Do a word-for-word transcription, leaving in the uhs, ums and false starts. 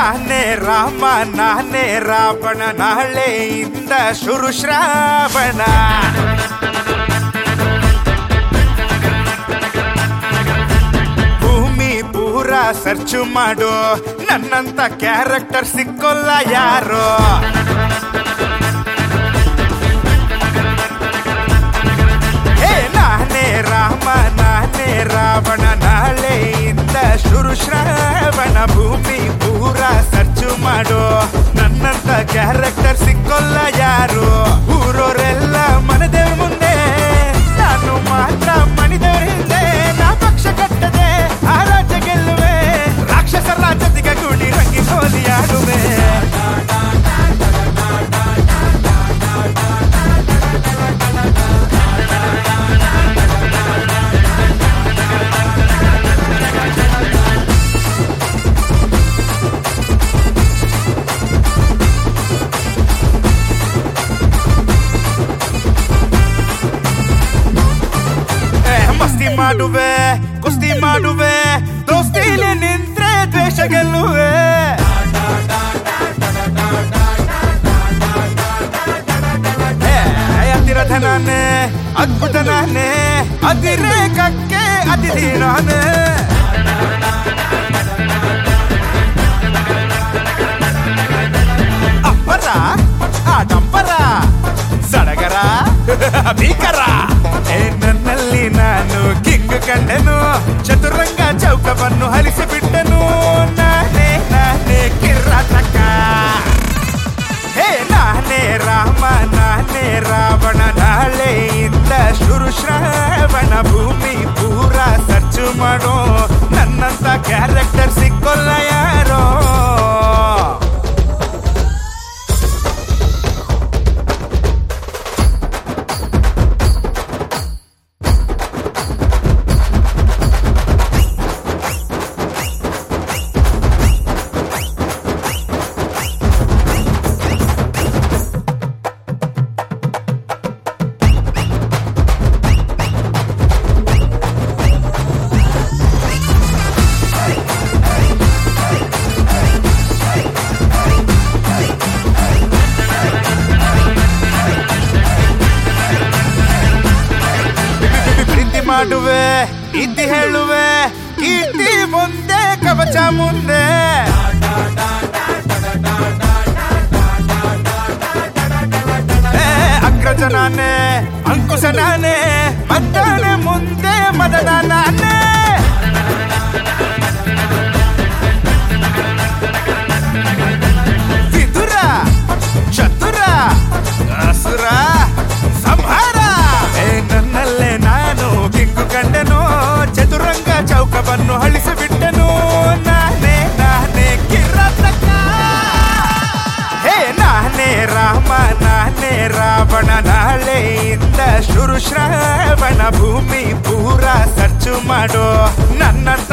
ನಾನೇ ರಾಮ ನಾನೇ ರಾವಣ ನಾಳೆಯಿಂದ ಶುರು ಶ್ರಾವಣ ಭೂಮಿ ಪೂರ ಸರ್ಚು ಮಾಡು ನನ್ನಂತ ಕ್ಯಾರೆಕ್ಟರ್ ಸಿಕ್ಕೋಲ್ಲ ಯಾರೋ ಹೇ ನಾನೇ ರಾಮ ನಾನೇ ರಾವಣ ನಾಳೆಯಿಂದ ಶುರು ಶ್ರಾವಣ ಭೂಮಿ ಪೂರ ಸರ್ಚು ಮಾಡು ನನ್ನಂತ ಕ್ಯಾರೆಕ್ಟರ್ ಸಿಕ್ಕೋಲ್ಲ ಯಾರು ಊರೋರೆಲ್ಲ ಮನದೇವ್ರ ಮುಂದೆ ನಾನು ಮಾತ್ರ ಮಣಿದೇವ್ರ ಹಿಂದೆ ನಾ ಪಕ್ಷ ಕಟ್ಟದೆ ಆ ರಾಜ್ಯ ಗೆಲ್ಲುವೆ ರಾಕ್ಷಸರ ಜೊತೆಗೆ ಗುಡಿ ರಂಗಿ ಹೋಲಿ ಆಡುವೆ ಮಸ್ತಿ ಮಾಡುವೆ ಕುಸ್ತಿ ಮಾಡುವೆ ದೋಸ್ತಿಲಿ ನಿಂತ್ರೆ ದ್ವೇಷ ಗೆಲ್ಲುವೆ ಅತಿರಥ ನಾನೇ ಅದ್ಭುತ ನಾನೇ ಅತಿರೇಕಕ್ಕೆ ಅತಿಥಿ ನಾನೇ ಅಪ್ಪರ ಆಡಂಬರ ಸಡಗರ ಭೀಕರ ಏ ನನ್ನಲ್ಲಿ ನಾನು ಕಿಂಗ್ ಕಂಡೆನು ಚತುರಂಗ ಚೌಕವನ್ನು ಹರಿಸಿಬಿಟ್ಟನು ನಾನೇ ನಾನೇ ಕಿರಾತಕ ಹೇ ನಾನೇ ರಾಮ ನಾನೇ ರಾವಣ ನಾಳೆಯಿಂದ ಶುರು ಶ್ರಾವಣ ಭೂಮಿ ಪೂರ ಸರ್ಚು ಮಾಡೋ ನನ್ನಂತ ಕ್ಯಾರೆಕ್ಟರ್ ಸಿಕ್ಕೋಲ್ಲ ಯಾರೋ ಮಾಡುವೆ ಇದ್ದಿ ಹೇಳುವೆ ಕೀರ್ತಿ ಮುಂದೆ ಕವಚ ಮುಂದೆ ಅಗ್ರಜ ನಾನೇ ಅಂಕುಶ ನಾನೇ ಮದ್ದಾನೆ ಮುಂದೆ ಮದನ ನಾನೇ ವಿದುರ ಚತುರ ಅಸುರ ಸಂಹಾರ ನನ್ನಲ್ಲೇ ನಾನು ಕಿಂಗು ಕಂಡೆನು ಚತುರಂಗ ಚೌಕವನ್ನು ಅಳಿಸಿಬಿಟ್ಟನು ನಾನೇ ನಾನೇ ಕಿರಾತಕ ಹೇ ನಾನೇ ರಾಮ ನಾನೇ ರಾವಣ ನಾಳೆಯಿಂದ ಶುರು ಶ್ರಾವಣ ಭೂಮಿ ಪೂರ ಸರ್ಚು ಮಾಡು ನನ್ನಂತ